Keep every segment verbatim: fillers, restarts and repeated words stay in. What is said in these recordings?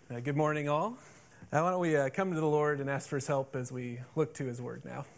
Uh, good morning, all. Uh, why don't we uh, come to the Lord and ask for his help as we look to his word now.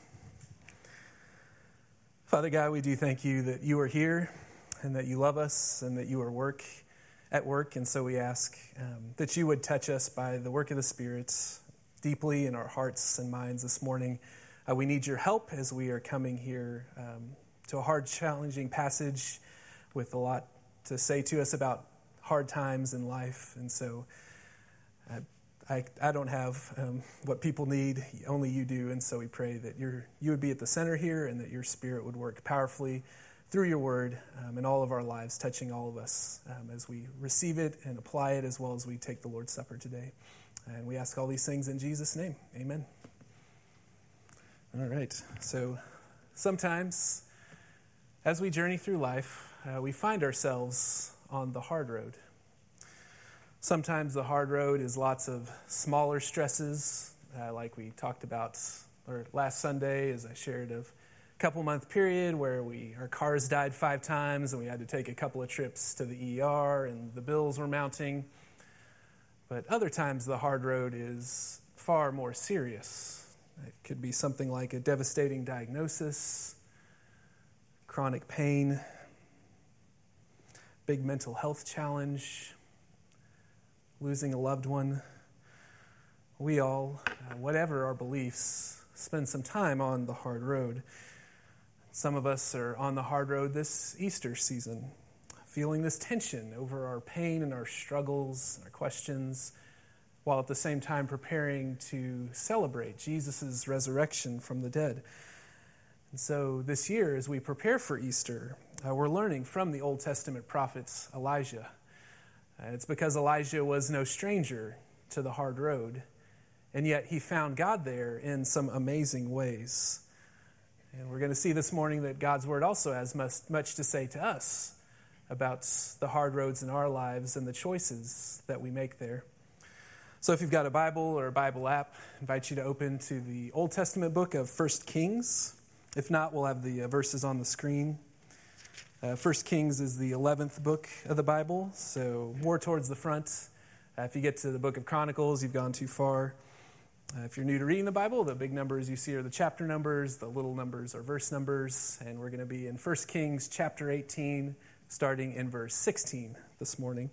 Father God, we do thank you that you are here and that you love us and that you are work at work. And so we ask um, that you would touch us by the work of the Spirit deeply in our hearts and minds this morning. Uh, we need your help as we are coming here um, to a hard, challenging passage with a lot to say to us about hard times in life. And so I, I don't have um, what people need, only you do, and so we pray that you're, you would be at the center here and that your Spirit would work powerfully through your word um, in all of our lives, touching all of us um, as we receive it and apply it as well as we take the Lord's Supper today. And we ask all these things in Jesus' name. Amen. All right, so sometimes as we journey through life, uh, we find ourselves on the hard road. Sometimes the hard road is lots of smaller stresses, uh, like we talked about or last Sunday as I shared of a couple month period where we our cars died five times and we had to take a couple of trips to the E R and the bills were mounting. But other times the hard road is far more serious. It could be something like a devastating diagnosis, chronic pain, big mental health challenge, losing a loved one. We all, uh, whatever our beliefs, spend some time on the hard road. Some of us are on the hard road this Easter season, feeling this tension over our pain and our struggles, our questions, while at the same time preparing to celebrate Jesus' resurrection from the dead. And so this year, as we prepare for Easter, uh, we're learning from the Old Testament prophets Elijah. And it's because Elijah was no stranger to the hard road, and yet he found God there in some amazing ways. And we're going to see this morning that God's word also has much, much to say to us about the hard roads in our lives and the choices that we make there. So if you've got a Bible or a Bible app, I invite you to open to the Old Testament book of First Kings. If not, we'll have the verses on the screen. Uh, First Kings is the eleventh book of the Bible, so more towards the front. Uh, if you get to the book of Chronicles, you've gone too far. Uh, if you're new to reading the Bible, the big numbers you see are the chapter numbers, the little numbers are verse numbers, and we're going to be in First Kings chapter eighteen, starting in verse sixteen this morning.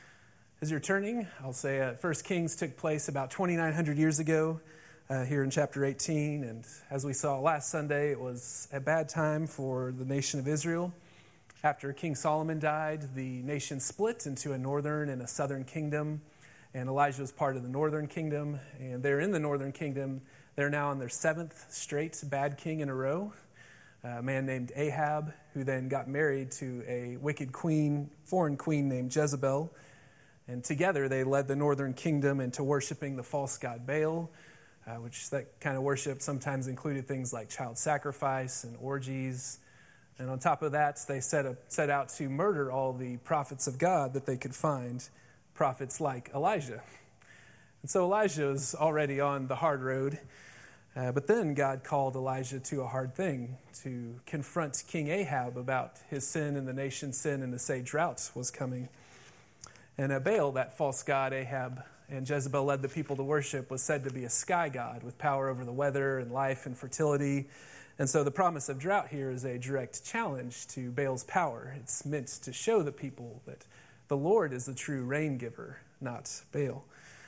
As you're turning, I'll say uh, First Kings took place about twenty-nine hundred years ago uh, here in chapter eighteen, and as we saw last Sunday, it was a bad time for the nation of Israel. After King Solomon died, the nation split into a northern and a southern kingdom, and Elijah was part of the northern kingdom, and they're in the northern kingdom. They're now on their seventh straight bad king in a row, a man named Ahab, who then got married to a wicked queen, foreign queen named Jezebel, and together they led the northern kingdom into worshiping the false god Baal, uh, which that kind of worship sometimes included things like child sacrifice and orgies. And on top of that, they set, a, set out to murder all the prophets of God that they could find, prophets like Elijah. And so Elijah was already on the hard road, uh, but then God called Elijah to a hard thing, to confront King Ahab about his sin and the nation's sin, and to say drought was coming. And uh, Baal, that false god Ahab and Jezebel led the people to worship, was said to be a sky god with power over the weather and life and fertility. And so the promise of drought here is a direct challenge to Baal's power. It's meant to show the people that the Lord is the true rain giver, not Baal.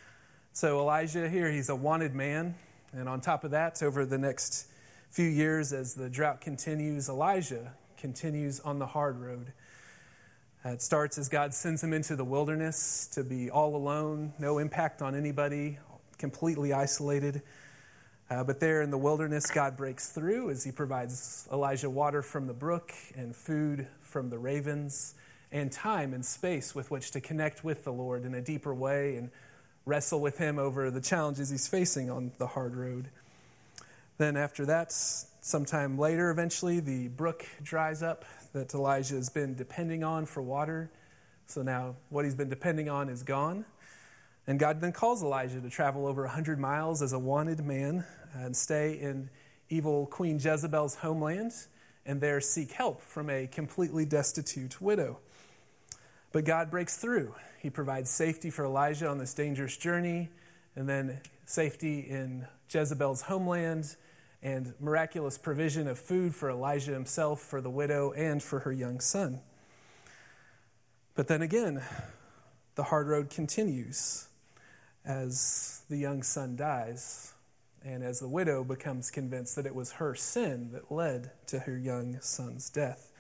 So Elijah here, he's a wanted man. And on top of that, over the next few years as the drought continues, Elijah continues on the hard road. Uh, it starts as God sends him into the wilderness to be all alone, no impact on anybody, completely isolated. Uh, but there in the wilderness, God breaks through as he provides Elijah water from the brook and food from the ravens and time and space with which to connect with the Lord in a deeper way and wrestle with him over the challenges he's facing on the hard road. Then after that, sometime later, eventually, the brook dries up that Elijah has been depending on for water. So now what he's been depending on is gone. And God then calls Elijah to travel over one hundred miles as a wanted man and stay in evil Queen Jezebel's homeland and there seek help from a completely destitute widow. But God breaks through. He provides safety for Elijah on this dangerous journey, and then safety in Jezebel's homeland, and miraculous provision of food for Elijah himself, for the widow, and for her young son. But then again, the hard road continues as the young son dies, and as the widow becomes convinced that it was her sin that led to her young son's death.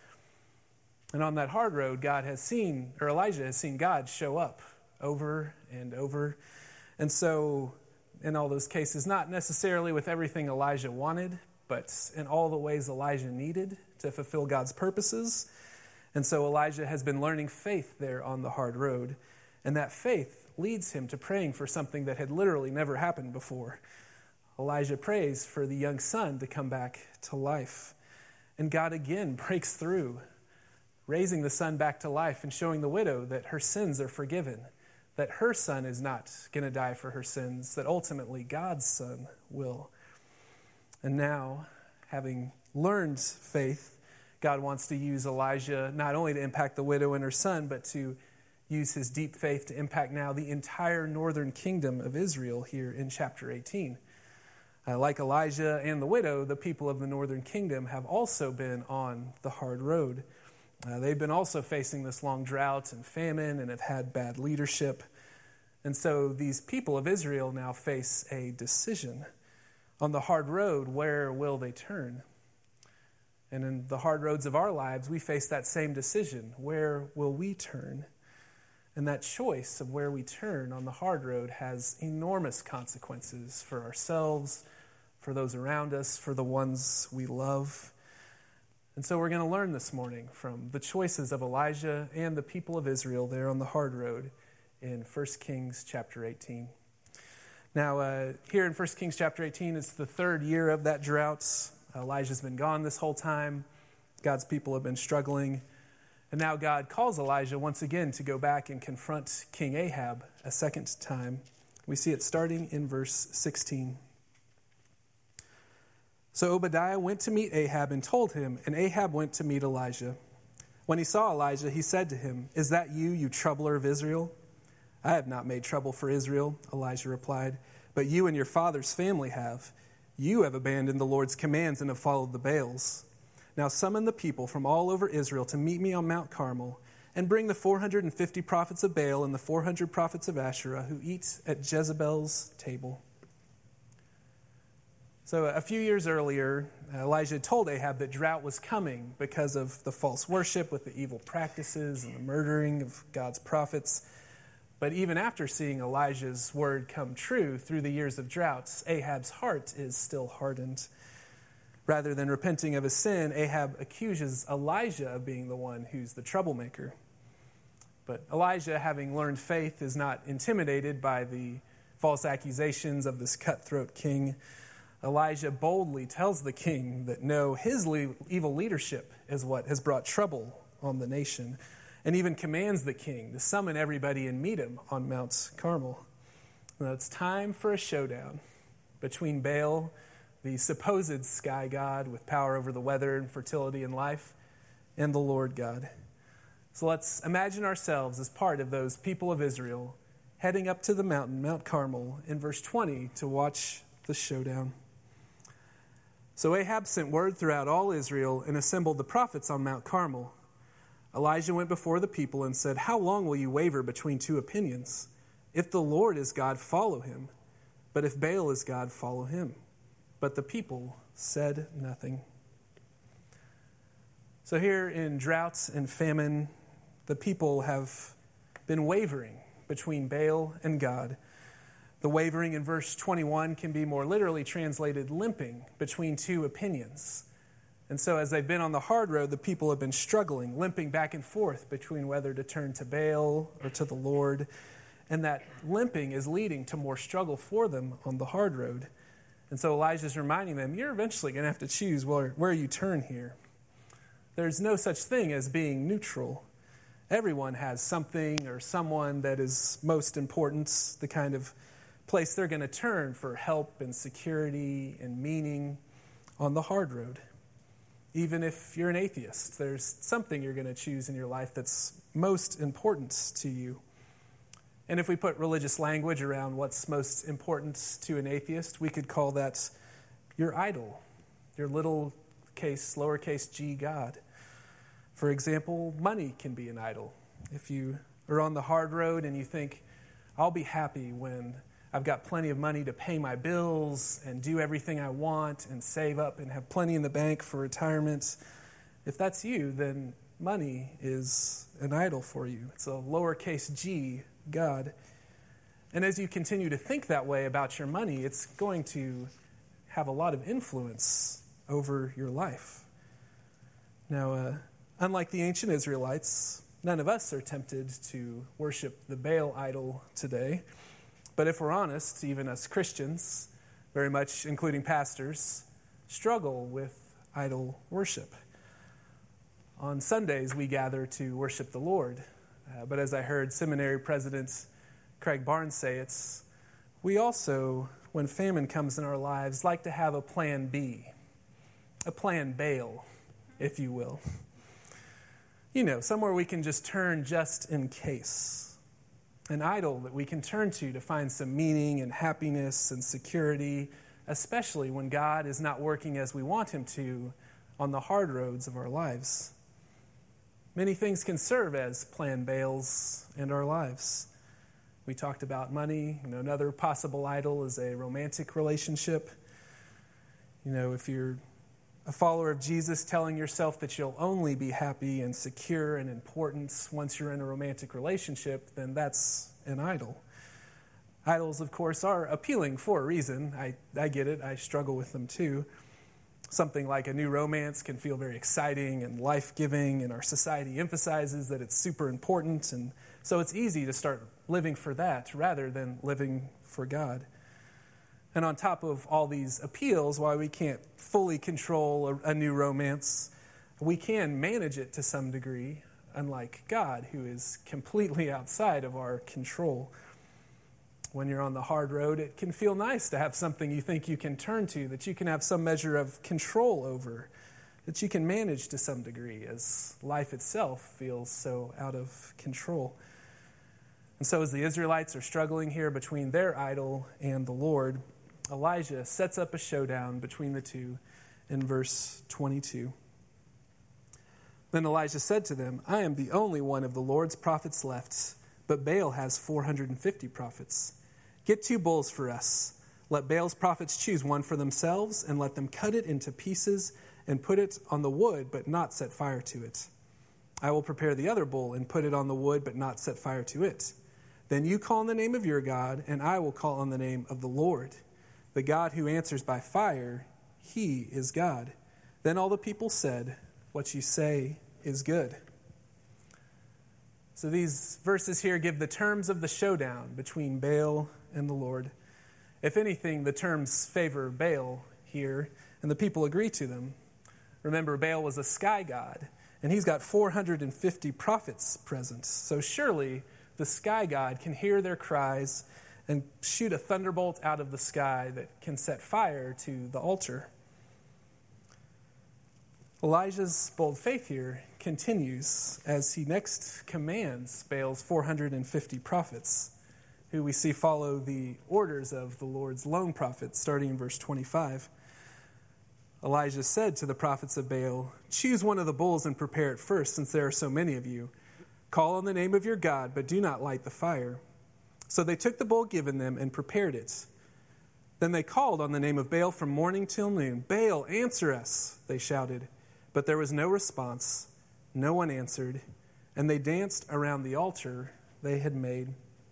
And on that hard road, God has seen, or Elijah has seen God show up over and over. And so, in all those cases, not necessarily with everything Elijah wanted, but in all the ways Elijah needed to fulfill God's purposes. And so Elijah has been learning faith there on the hard road. And that faith leads him to praying for something that had literally never happened before. Elijah prays for the young son to come back to life. And God again breaks through, raising the son back to life and showing the widow that her sins are forgiven, that her son is not going to die for her sins, that ultimately God's son will. And now, having learned faith, God wants to use Elijah not only to impact the widow and her son, but to use his deep faith to impact now the entire northern kingdom of Israel here in chapter eighteen. Uh, like Elijah and the widow, the people of the northern kingdom have also been on the hard road. Uh, they've been also facing this long drought and famine and have had bad leadership. And so these people of Israel now face a decision. On the hard road, where will they turn? And in the hard roads of our lives, we face that same decision. Where will we turn? And that choice of where we turn on the hard road has enormous consequences for ourselves, for those around us, for the ones we love. And so we're going to learn this morning from the choices of Elijah and the people of Israel there on the hard road in First Kings chapter eighteen. Now, uh, here in First Kings chapter eighteen, it's the third year of that drought. Elijah's been gone this whole time. God's people have been struggling. And now God calls Elijah once again to go back and confront King Ahab a second time. We see it starting in verse sixteen. So Obadiah went to meet Ahab and told him, and Ahab went to meet Elijah. When he saw Elijah, he said to him, "Is that you, you troubler of Israel?" "I have not made trouble for Israel," Elijah replied, "but you and your father's family have. You have abandoned the Lord's commands and have followed the Baals. Now summon the people from all over Israel to meet me on Mount Carmel, and bring the four hundred fifty prophets of Baal and the four hundred prophets of Asherah who eat at Jezebel's table." So a few years earlier, Elijah told Ahab that drought was coming because of the false worship with the evil practices and the murdering of God's prophets. But even after seeing Elijah's word come true through the years of droughts, Ahab's heart is still hardened. Rather than repenting of his sin, Ahab accuses Elijah of being the one who's the troublemaker. But Elijah, having learned faith, is not intimidated by the false accusations of this cutthroat king. Elijah boldly tells the king that no, his le- evil leadership is what has brought trouble on the nation, and even commands the king to summon everybody and meet him on Mount Carmel. Now it's time for a showdown between Baal, the supposed sky god with power over the weather and fertility and life, and the Lord God. So let's imagine ourselves as part of those people of Israel heading up to the mountain, Mount Carmel, in verse twenty to watch the showdown. So Ahab sent word throughout all Israel and assembled the prophets on Mount Carmel. Elijah went before the people and said, "How long will you waver between two opinions? If the Lord is God, follow him. But if Baal is God, follow him." But the people said nothing. So here in droughts and famine, the people have been wavering between Baal and God. The wavering in verse twenty-one can be more literally translated limping between two opinions. And so as they've been on the hard road, the people have been struggling, limping back and forth between whether to turn to Baal or to the Lord. And that limping is leading to more struggle for them on the hard road. And so Elijah's reminding them, you're eventually going to have to choose where, where you turn here. There's no such thing as being neutral. Everyone has something or someone that is most important, the kind of place they're going to turn for help and security and meaning on the hard road. Even if you're an atheist, there's something you're going to choose in your life that's most important to you. And if we put religious language around what's most important to an atheist, we could call that your idol, your little case, lowercase g God. For example, money can be an idol. If you are on the hard road and you think, I'll be happy when I've got plenty of money to pay my bills and do everything I want and save up and have plenty in the bank for retirement. If that's you, then money is an idol for you. It's a lowercase g God. And as you continue to think that way about your money, it's going to have a lot of influence over your life. Now, uh, unlike the ancient Israelites, none of us are tempted to worship the Baal idol today. But if we're honest, even us Christians, very much including pastors, struggle with idol worship. On Sundays, we gather to worship the Lord. Uh, but as I heard seminary president Craig Barnes say, it's we also, when famine comes in our lives, like to have a plan B, a plan Baal, if you will. You know, somewhere we can just turn just in case. An idol that we can turn to to find some meaning and happiness and security, especially when God is not working as we want him to on the hard roads of our lives. Many things can serve as plan Baals in our lives. We talked about money. You know, another possible idol is a romantic relationship. You know, if you're a follower of Jesus, telling yourself that you'll only be happy and secure and important once you're in a romantic relationship, then that's an idol. Idols, of course, are appealing for a reason. I, I get it. I struggle with them too. Something like a new romance can feel very exciting and life-giving, and our society emphasizes that it's super important, and so it's easy to start living for that rather than living for God. And on top of all these appeals, while we can't fully control a, a new romance, we can manage it to some degree, unlike God, who is completely outside of our control. When you're on the hard road, it can feel nice to have something you think you can turn to, that you can have some measure of control over, that you can manage to some degree, as life itself feels so out of control. And so as the Israelites are struggling here between their idol and the Lord, Elijah sets up a showdown between the two in verse twenty-two. Then Elijah said to them, I am the only one of the Lord's prophets left, but Baal has four hundred fifty prophets. Get two bulls for us. Let Baal's prophets choose one for themselves, and let them cut it into pieces and put it on the wood, but not set fire to it. I will prepare the other bull and put it on the wood, but not set fire to it. Then you call on the name of your God, and I will call on the name of the Lord. The God who answers by fire, he is God. Then all the people said, what you say is good. So these verses here give the terms of the showdown between Baal and the Lord. If anything, the terms favor Baal here, and the people agree to them. Remember, Baal was a sky god, and he's got four hundred fifty prophets present. So surely the sky god can hear their cries and shoot a thunderbolt out of the sky that can set fire to the altar. Elijah's bold faith here continues as he next commands Baal's four hundred fifty prophets, who we see follow the orders of the Lord's lone prophets, starting in verse twenty-five. Elijah said to the prophets of Baal, choose one of the bulls and prepare it first, since there are so many of you. Call on the name of your God, but do not light the fire. So they took the bull given them and prepared it. Then they called on the name of Baal from morning till noon. Baal, answer us, they shouted. But there was no response. No one answered. And they danced around the altar they had made.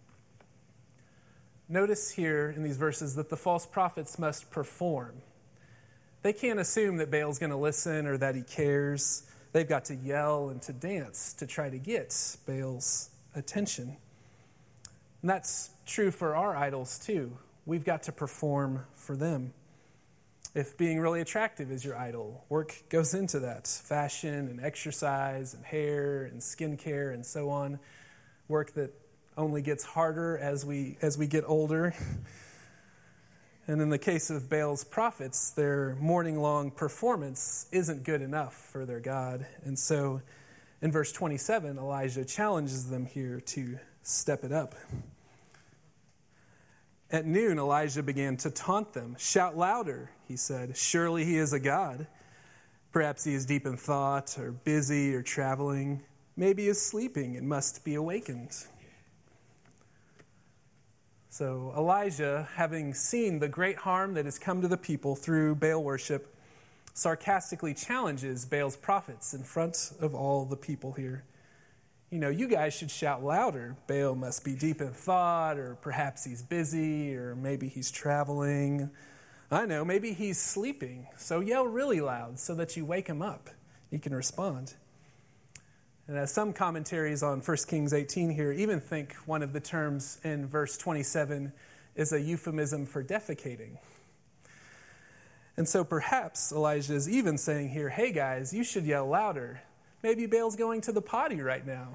Notice here in these verses that the false prophets must perform. They can't assume that Baal's going to listen or that he cares. They've got to yell and to dance to try to get Baal's attention. And that's true for our idols too. We've got to perform for them. If being really attractive is your idol, work goes into that. Fashion and exercise and hair and skincare and so on. Work that only gets harder as we as we get older. And in the case of Baal's prophets, their morning-long performance isn't good enough for their God. And so in verse twenty-seven, Elijah challenges them here to step it up. At noon, Elijah began to taunt them. "Shout louder," he said. "Surely he is a god. Perhaps he is deep in thought or busy or traveling. Maybe he is sleeping and must be awakened." So Elijah, having seen the great harm that has come to the people through Baal worship, sarcastically challenges Baal's prophets in front of all the people here. You know, you guys should shout louder. Baal must be deep in thought, or perhaps he's busy, or maybe he's traveling. I know, maybe he's sleeping. So yell really loud so that you wake him up. He can respond. And as some commentaries on First Kings eighteen here even think one of the terms in verse twenty-seven is a euphemism for defecating. And so perhaps Elijah is even saying here, hey guys, you should yell louder. Maybe Baal's going to the potty right now.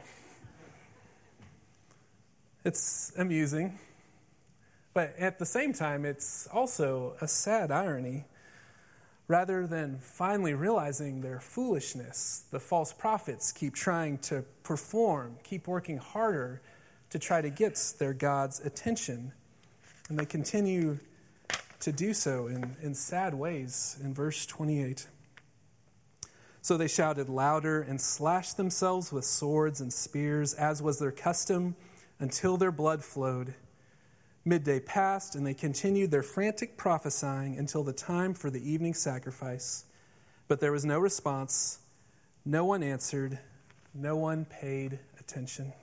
It's amusing. But at the same time, it's also a sad irony. Rather than finally realizing their foolishness, the false prophets keep trying to perform, keep working harder to try to get their God's attention. And they continue to do so in, in sad ways in verse twenty-eight. So they shouted louder and slashed themselves with swords and spears, as was their custom, until their blood flowed. Midday passed, and they continued their frantic prophesying until the time for the evening sacrifice. But there was no response. No one answered. No one paid attention.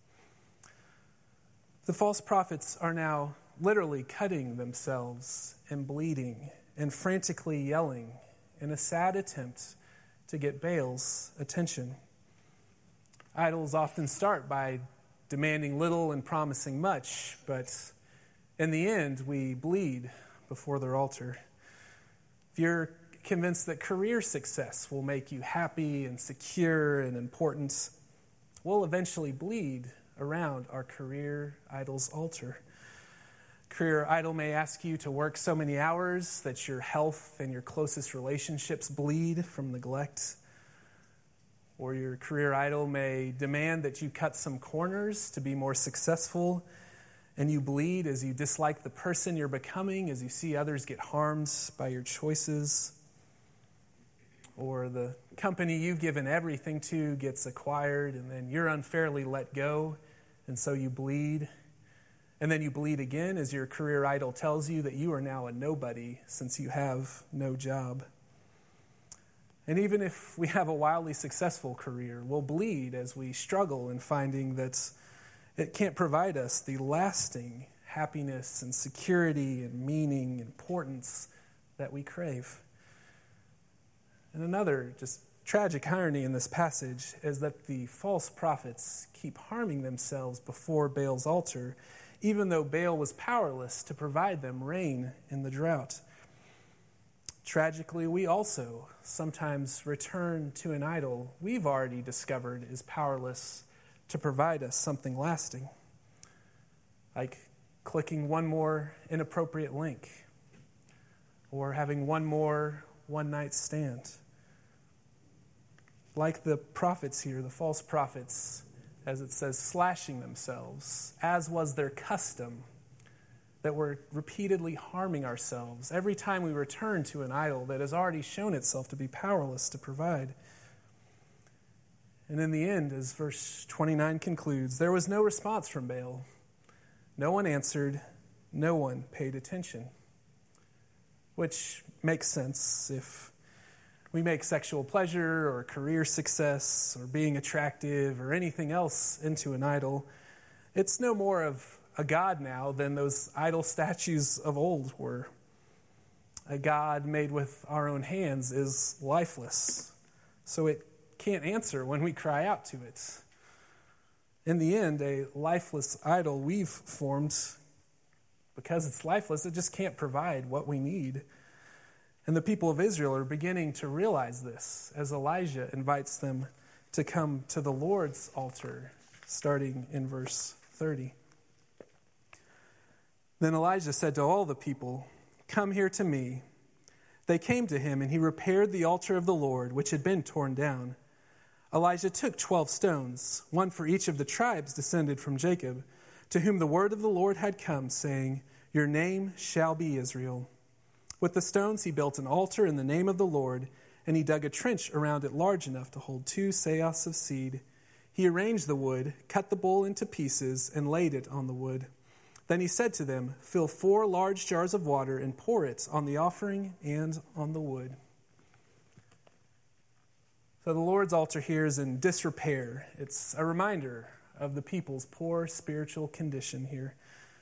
The false prophets are now literally cutting themselves and bleeding and frantically yelling in a sad attempt to get Baal's attention. Idols often start by demanding little and promising much, but in the end, we bleed before their altar. If you're convinced that career success will make you happy and secure and important, we'll eventually bleed around our career idol's altar. Career idol may ask you to work so many hours that your health and your closest relationships bleed from neglect. Or your career idol may demand that you cut some corners to be more successful, and you bleed as you dislike the person you're becoming, as you see others get harmed by your choices. Or the company you've given everything to gets acquired, and then you're unfairly let go, and so you bleed. And then you bleed again as your career idol tells you that you are now a nobody since you have no job. And even if we have a wildly successful career, we'll bleed as we struggle in finding that it can't provide us the lasting happiness and security and meaning and importance that we crave. And another just tragic irony in this passage is that the false prophets keep harming themselves before Baal's altar, even though Baal was powerless to provide them rain in the drought. Tragically, we also sometimes return to an idol we've already discovered is powerless to provide us something lasting, like clicking one more inappropriate link or having one more one-night stand. Like the prophets here, the false prophets, as it says, slashing themselves, as was their custom, that we're repeatedly harming ourselves every time we return to an idol that has already shown itself to be powerless to provide. And in the end, as verse twenty-nine concludes, there was no response from Baal. No one answered. No one paid attention. Which makes sense if we make sexual pleasure or career success or being attractive or anything else into an idol. It's no more of a god now than those idol statues of old were. A god made with our own hands is lifeless, so it can't answer when we cry out to it. In the end, a lifeless idol we've formed, because it's lifeless, it just can't provide what we need. And the people of Israel are beginning to realize this as Elijah invites them to come to the Lord's altar, starting in verse thirty. Then Elijah said to all the people, "Come here to me." They came to him, and he repaired the altar of the Lord, which had been torn down. Elijah took twelve stones, one for each of the tribes descended from Jacob, to whom the word of the Lord had come, saying, "Your name shall be Israel." With the stones he built an altar in the name of the Lord, and he dug a trench around it large enough to hold two seahs of seed. He arranged the wood, cut the bull into pieces, and laid it on the wood. Then he said to them, "Fill four large jars of water and pour it on the offering and on the wood." So the Lord's altar here is in disrepair. It's a reminder of the people's poor spiritual condition here.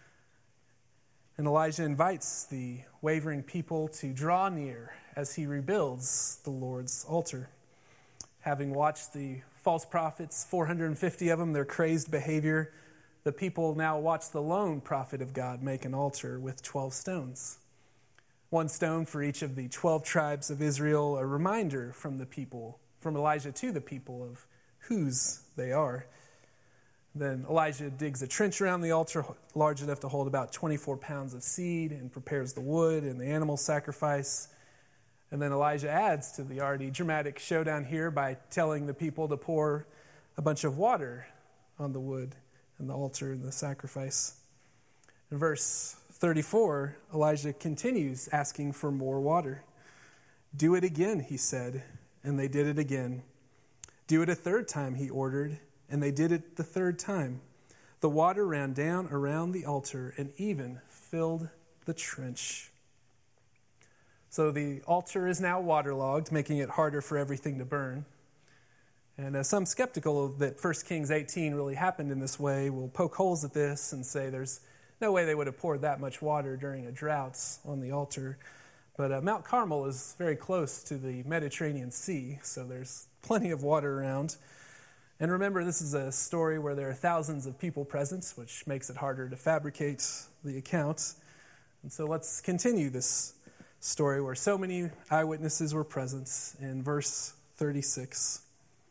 And Elijah invites the wavering people to draw near as he rebuilds the Lord's altar. Having watched the false prophets, four hundred fifty of them, their crazed behavior, the people now watch the lone prophet of God make an altar with twelve stones. One stone for each of the twelve tribes of Israel, a reminder from the people, from Elijah to the people of whose they are. Then Elijah digs a trench around the altar large enough to hold about twenty-four pounds of seed and prepares the wood and the animal sacrifice. And then Elijah adds to the already dramatic showdown here by telling the people to pour a bunch of water on the wood and the altar and the sacrifice. In verse thirty-four, Elijah continues asking for more water. "Do it again," he said, and they did it again. "Do it a third time," he ordered, and they did it the third time. The water ran down around the altar and even filled the trench. So the altar is now waterlogged, making it harder for everything to burn. And uh, some skeptical that First Kings eighteen really happened in this way will poke holes at this and say there's no way they would have poured that much water during a drought on the altar. But uh, Mount Carmel is very close to the Mediterranean Sea, so there's plenty of water around. And remember, this is a story where there are thousands of people present, which makes it harder to fabricate the account. And so let's continue this story where so many eyewitnesses were present in verse thirty-six.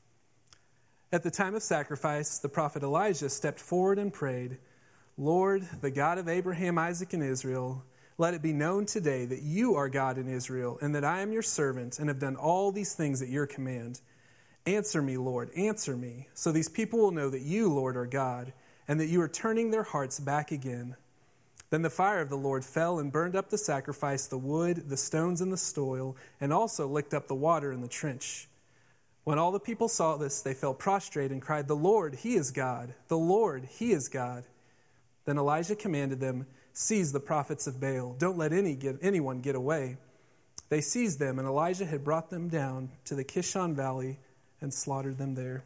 At the time of sacrifice, the prophet Elijah stepped forward and prayed, "Lord, the God of Abraham, Isaac, and Israel, let it be known today that you are God in Israel, and that I am your servant and have done all these things at your command. Answer me, Lord, answer me, so these people will know that you, Lord, are God, and that you are turning their hearts back again." Then the fire of the Lord fell and burned up the sacrifice, the wood, the stones, and the soil, and also licked up the water in the trench. When all the people saw this, they fell prostrate and cried, "The Lord, He is God! The Lord, He is God!" Then Elijah commanded them, "Seize the prophets of Baal. Don't let any get, anyone get away." They seized them, and Elijah had brought them down to the Kishon Valley and slaughtered them there.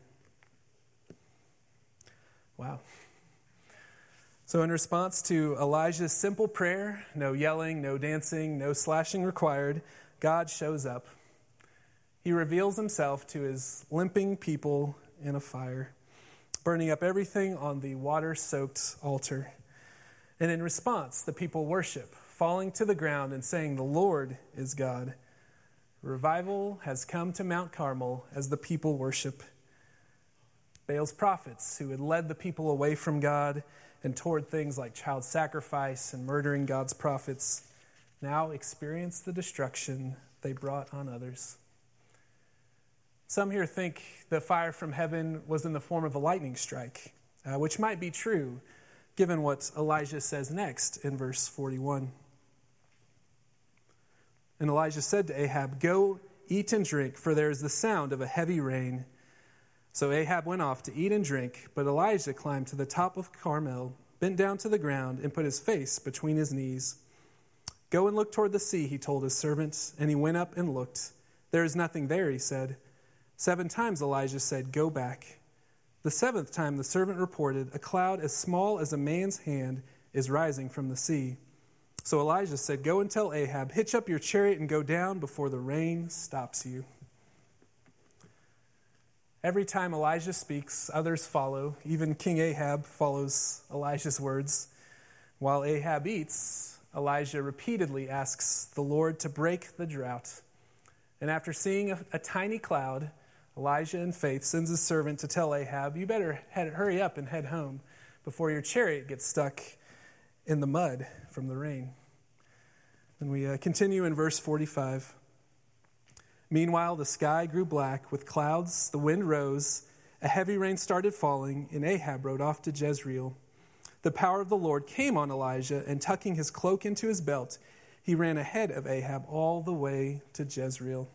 Wow. So in response to Elijah's simple prayer, no yelling, no dancing, no slashing required, God shows up. He reveals himself to his limping people in a fire, burning up everything on the water-soaked altar. And in response, the people worship, falling to the ground and saying, "The Lord is God." Revival has come to Mount Carmel as the people worship. Baal's prophets, who had led the people away from God and toward things like child sacrifice and murdering God's prophets, now experience the destruction they brought on others. Some here think the fire from heaven was in the form of a lightning strike, uh, which might be true, given what Elijah says next in verse forty-one. And Elijah said to Ahab, "Go, eat and drink, for there is the sound of a heavy rain." So Ahab went off to eat and drink, but Elijah climbed to the top of Carmel, bent down to the ground, and put his face between his knees. "Go and look toward the sea," he told his servants, and he went up and looked. "There is nothing there," he said. Seven times Elijah said, "Go back." The seventh time the servant reported, "A cloud as small as a man's hand is rising from the sea." So Elijah said, "Go and tell Ahab, hitch up your chariot and go down before the rain stops you." Every time Elijah speaks, others follow. Even King Ahab follows Elijah's words. While Ahab eats, Elijah repeatedly asks the Lord to break the drought. And after seeing a, a tiny cloud, Elijah in faith sends his servant to tell Ahab, "You better head, hurry up and head home before your chariot gets stuck in the mud from the rain." And we uh, continue in verse forty-five. Meanwhile, the sky grew black with clouds, the wind rose, a heavy rain started falling, and Ahab rode off to Jezreel. The power of the Lord came on Elijah, and tucking his cloak into his belt, he ran ahead of Ahab all the way to Jezreel.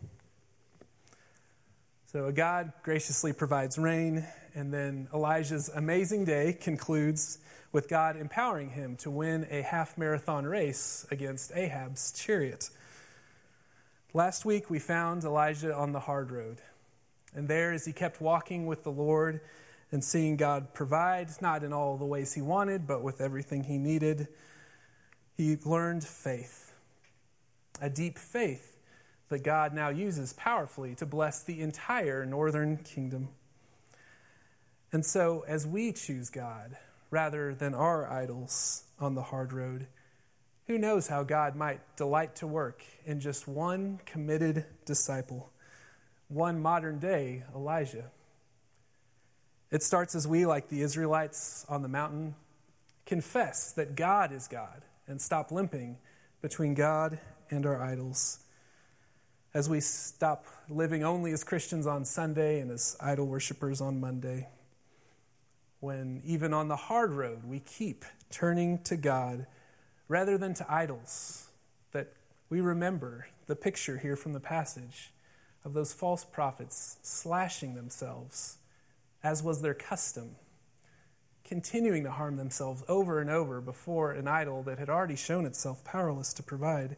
So God graciously provides rain, and then Elijah's amazing day concludes with God empowering him to win a half-marathon race against Ahab's chariot. Last week we found Elijah on the hard road, and there as he kept walking with the Lord and seeing God provide, not in all the ways he wanted, but with everything he needed, he learned faith, a deep faith that God now uses powerfully to bless the entire northern kingdom. And so as we choose God rather than our idols on the hard road, who knows how God might delight to work in just one committed disciple, one modern-day Elijah. It starts as we, like the Israelites on the mountain, confess that God is God and stop limping between God and our idols. As we stop living only as Christians on Sunday and as idol worshipers on Monday. When even on the hard road, we keep turning to God rather than to idols, that we remember the picture here from the passage of those false prophets slashing themselves, as was their custom, continuing to harm themselves over and over before an idol that had already shown itself powerless to provide.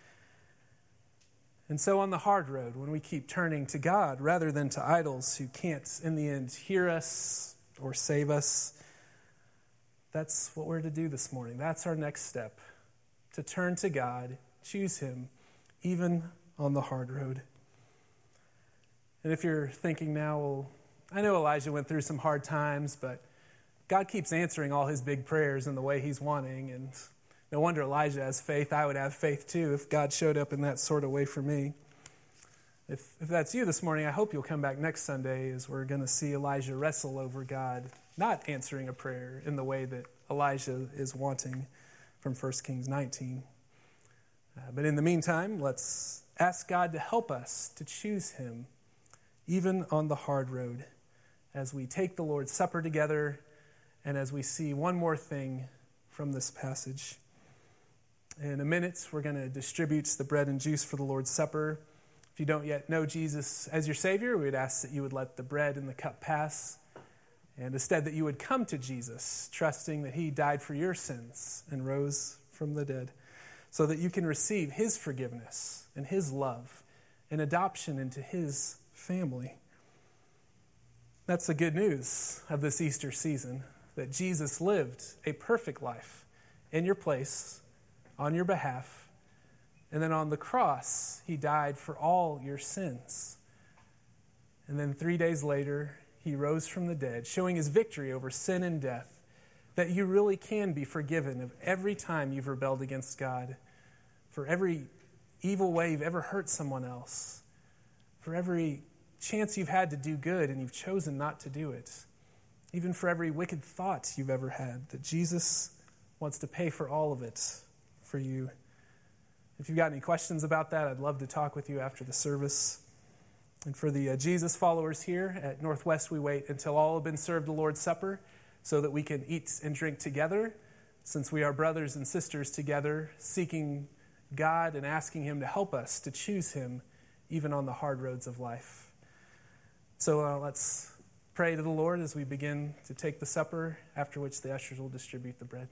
And so on the hard road, when we keep turning to God rather than to idols who can't, in the end, hear us or save us, that's what we're to do this morning. That's our next step, to turn to God, choose Him, even on the hard road. And if you're thinking now, well, I know Elijah went through some hard times, but God keeps answering all his big prayers in the way he's wanting, and no wonder Elijah has faith. I would have faith too if God showed up in that sort of way for me. If, if that's you this morning, I hope you'll come back next Sunday as we're going to see Elijah wrestle over God, not answering a prayer in the way that Elijah is wanting from First Kings nineteen. Uh, but in the meantime, let's ask God to help us to choose Him, even on the hard road, as we take the Lord's Supper together and as we see one more thing from this passage. In a minute, we're going to distribute the bread and juice for the Lord's Supper. If you don't yet know Jesus as your Savior, we would ask that you would let the bread and the cup pass, and instead that you would come to Jesus, trusting that He died for your sins and rose from the dead, so that you can receive His forgiveness and His love and adoption into His family. That's the good news of this Easter season, that Jesus lived a perfect life in your place, on your behalf, and then on the cross, He died for all your sins. And then three days later, He rose from the dead, showing His victory over sin and death, that you really can be forgiven of every time you've rebelled against God, for every evil way you've ever hurt someone else, for every chance you've had to do good and you've chosen not to do it, even for every wicked thought you've ever had, that Jesus wants to pay for all of it for you. If you've got any questions about that, I'd love to talk with you after the service. And for the uh, Jesus followers here at Northwest, we wait until all have been served the Lord's Supper so that we can eat and drink together, since we are brothers and sisters together, seeking God and asking Him to help us to choose Him even on the hard roads of life. So uh, let's pray to the Lord as we begin to take the supper, after which the ushers will distribute the bread.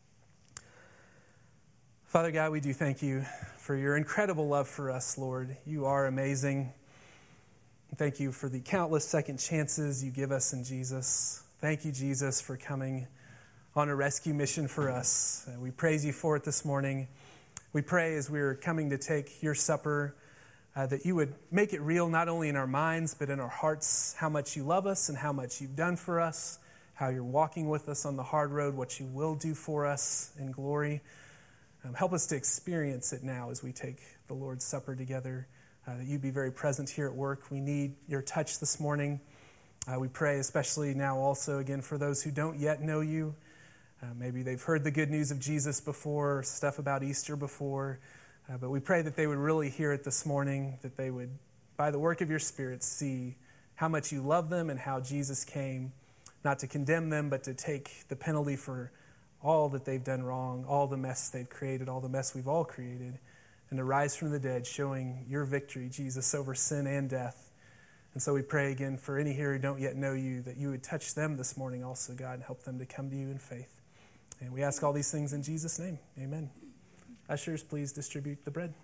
Father God, we do thank You for Your incredible love for us, Lord. You are amazing. Thank You for the countless second chances You give us in Jesus. Thank You, Jesus, for coming on a rescue mission for us. Uh, we praise You for it this morning. We pray as we're coming to take Your supper, uh, that You would make it real not only in our minds but in our hearts, how much You love us and how much You've done for us, how You're walking with us on the hard road, what You will do for us in glory. Um, help us to experience it now as we take the Lord's Supper together, uh, that You be very present here at work. We need Your touch this morning. Uh, we pray especially now also again for those who don't yet know You. Uh, maybe they've heard the good news of Jesus before, stuff about Easter before, Uh, but we pray that they would really hear it this morning, that they would, by the work of your Spirit, see how much you love them and how Jesus came, not to condemn them, but to take the penalty for all that they've done wrong, all the mess they've created, all the mess we've all created, and to rise from the dead, showing your victory, Jesus, over sin and death. And so we pray again for any here who don't yet know you, that you would touch them this morning also, God, and help them to come to you in faith. And we ask all these things in Jesus' name. Amen. Ushers, please distribute the bread.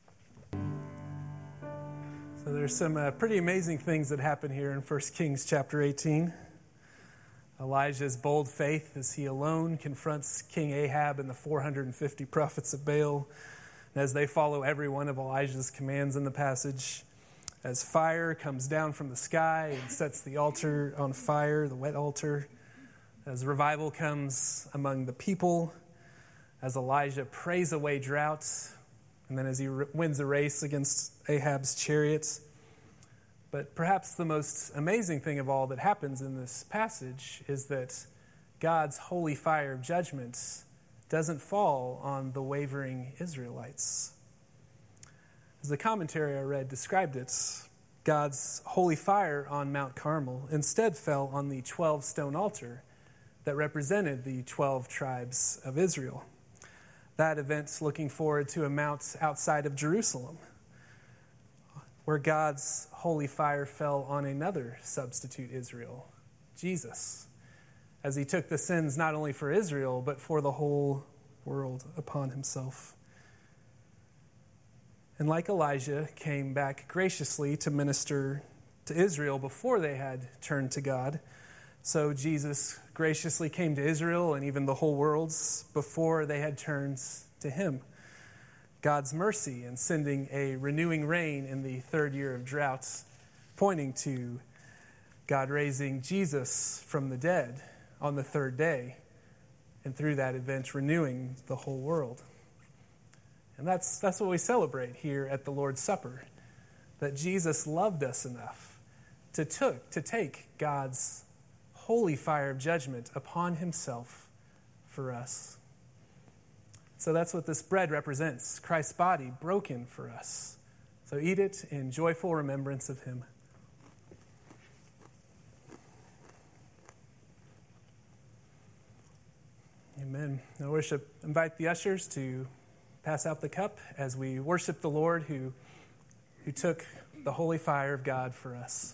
So there's some uh, pretty amazing things that happen here in First Kings chapter eighteen. Elijah's bold faith as he alone confronts King Ahab and the four hundred fifty prophets of Baal, and as they follow every one of Elijah's commands in the passage, as fire comes down from the sky and sets the altar on fire, the wet altar, as revival comes among the people, as Elijah prays away droughts, and then as he wins a race against Ahab's chariots. But perhaps the most amazing thing of all that happens in this passage is that God's holy fire of judgment doesn't fall on the wavering Israelites. As the commentary I read described it, God's holy fire on Mount Carmel instead fell on the twelve stone altar that represented the twelve tribes of Israel. That event's looking forward to a mount outside of Jerusalem, where God's holy fire fell on another substitute Israel, Jesus, as he took the sins not only for Israel, but for the whole world upon himself. And like Elijah came back graciously to minister to Israel before they had turned to God, so Jesus graciously came to Israel and even the whole world before they had turned to him. God's mercy in sending a renewing rain in the third year of droughts, pointing to God raising Jesus from the dead on the third day, and through that event renewing the whole world. And that's that's what we celebrate here at the Lord's Supper, that Jesus loved us enough to took to take God's holy fire of judgment upon himself for us. So that's what this bread represents, Christ's body broken for us. So eat it in joyful remembrance of him. Amen. Now worship, invite the ushers to pass out the cup as we worship the Lord who, who took the holy fire of God for us.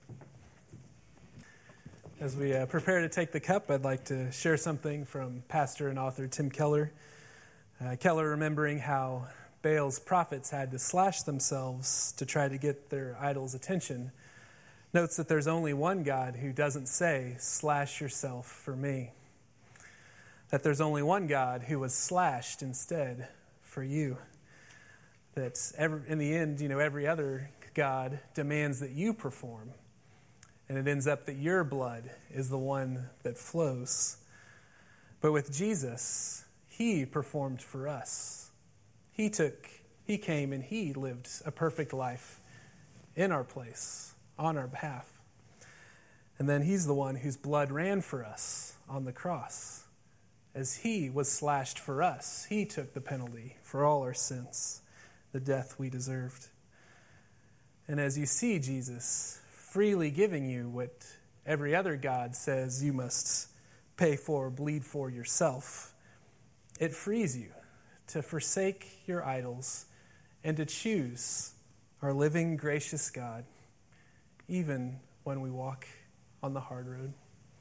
As we uh, prepare to take the cup, I'd like to share something from pastor and author Tim Keller. Uh, Keller, remembering how Baal's prophets had to slash themselves to try to get their idol's attention, notes that there's only one God who doesn't say, "Slash yourself for me." That there's only one God who was slashed instead for you. That every, in the end, you know, every other God demands that you perform. And it ends up that your blood is the one that flows. But with Jesus, he performed for us. He took, he came and he lived a perfect life in our place, on our behalf. And then he's the one whose blood ran for us on the cross. As he was slashed for us, he took the penalty for all our sins, the death we deserved. And as you see Jesus freely giving you what every other God says you must pay for, bleed for yourself, it frees you to forsake your idols and to choose our living, gracious God, even when we walk on the hard road.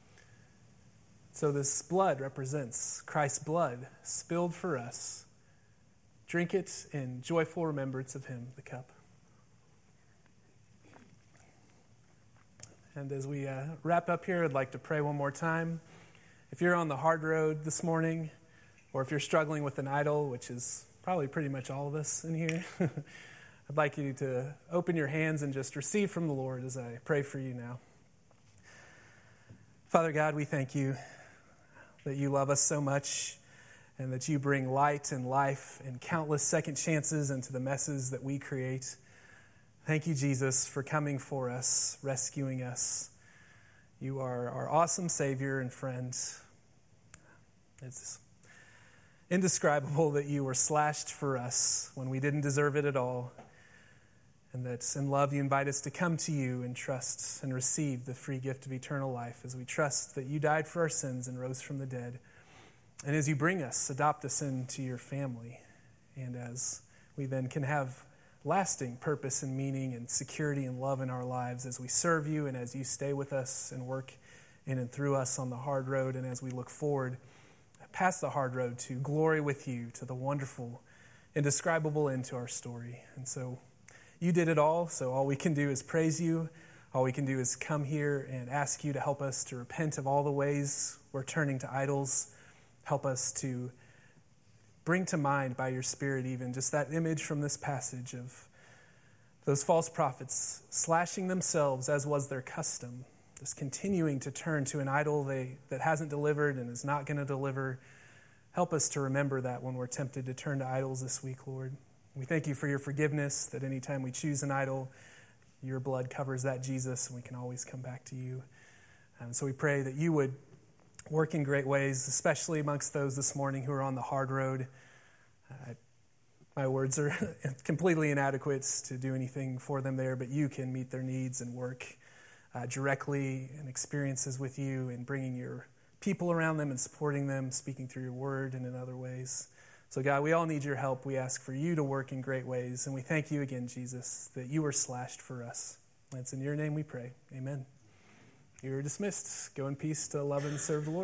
So this blood represents Christ's blood spilled for us. Drink it in joyful remembrance of him, the cup. And as we uh, wrap up here, I'd like to pray one more time. If you're on the hard road this morning, or if you're struggling with an idol, which is probably pretty much all of us in here, I'd like you to open your hands and just receive from the Lord as I pray for you now. Father God, we thank you that you love us so much and that you bring light and life and countless second chances into the messes that we create. Thank you, Jesus, for coming for us, rescuing us. You are our awesome Savior and friend. It's, indescribable that you were slashed for us when we didn't deserve it at all, and that in love you invite us to come to you and trust and receive the free gift of eternal life as we trust that you died for our sins and rose from the dead. And as you bring us, adopt us into your family, and as we then can have lasting purpose and meaning and security and love in our lives as we serve you and as you stay with us and work in and through us on the hard road, and as we look forward past the hard road to glory with you, to the wonderful, indescribable end to our story. And so you did it all, so all we can do is praise you. All we can do is come here and ask you to help us to repent of all the ways we're turning to idols. Help us to bring to mind by your Spirit even just that image from this passage of those false prophets slashing themselves as was their custom, just continuing to turn to an idol they, that hasn't delivered and is not going to deliver. Help us to remember that when we're tempted to turn to idols this week, Lord. We thank you for your forgiveness, that anytime we choose an idol, your blood covers that, Jesus, and we can always come back to you. And so we pray that you would work in great ways, especially amongst those this morning who are on the hard road. Uh, my words are completely inadequate to do anything for them there, but you can meet their needs and work uh, directly in experiences with you and bringing your people around them and supporting them, speaking through your word and in other ways. So God, we all need your help. We ask for you to work in great ways, and we thank you again, Jesus, that you were slashed for us. And it's in your name we pray. Amen. You're dismissed. Go in peace to love and serve the Lord.